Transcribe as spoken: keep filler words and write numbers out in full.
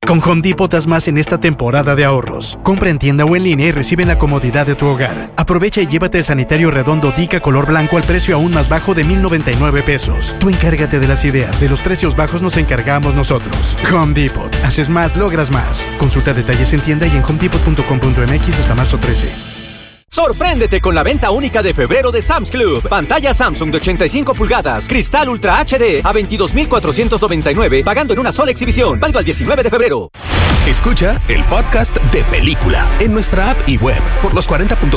Con Home Depot haz más en esta temporada de ahorros. Compra en tienda o en línea y recibe en la comodidad de tu hogar. Aprovecha y llévate el sanitario redondo Dica color blanco al precio aún más bajo de mil noventa y nueve pesos. Tú encárgate de las ideas, de los precios bajos nos encargamos nosotros. Home Depot. Haces más, logras más. Consulta detalles en tienda y en home depot punto com punto m x hasta marzo trece. Sorpréndete con la venta única de febrero de Sam's Club. Pantalla Samsung de ochenta y cinco pulgadas, cristal Ultra H D a veintidós mil cuatrocientos noventa y nueve, pagando en una sola exhibición. Válido al diecinueve de febrero. Escucha el podcast de Película en nuestra app y web por los cuarenta punto